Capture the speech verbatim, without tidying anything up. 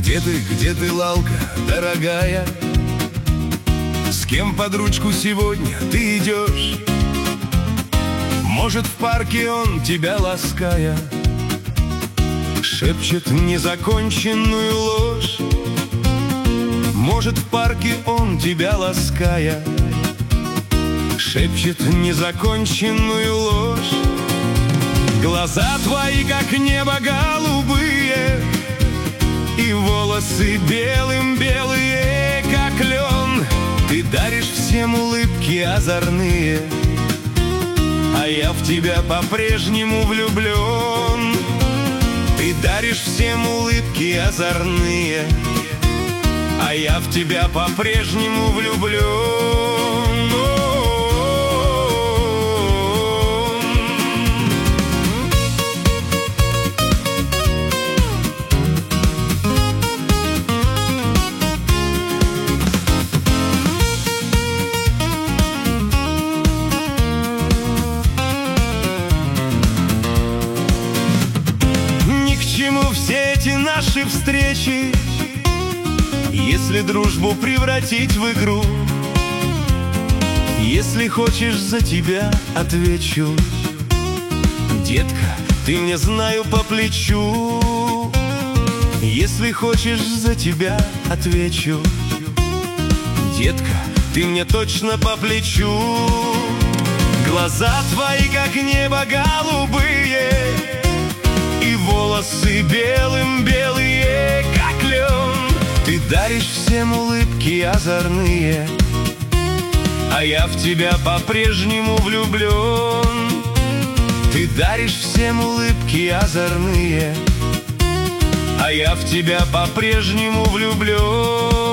Где ты, где ты, Лалка, дорогая? С кем под ручку сегодня ты идешь? Может, в парке он, тебя лаская, шепчет незаконченную ложь? Может, в парке он, тебя лаская, шепчет незаконченную ложь? Глаза твои, как небо голубые, и волосы белым-белые, как лен. Ты даришь всем улыбки озорные, а я в тебя по-прежнему влюблен. Ты даришь всем улыбки озорные, а я в тебя по-прежнему влюблен. Все эти наши встречи, если дружбу превратить в игру. Если хочешь, за тебя отвечу. Детка, ты мне, знаю, по плечу. Если хочешь, за тебя отвечу. Детка, ты мне точно по плечу. Глаза твои, как небо голубые, и волосы белым-белые, как лен. Ты даришь всем улыбки озорные, а я в тебя по-прежнему влюблен. Ты даришь всем улыбки озорные, а я в тебя по-прежнему влюблен.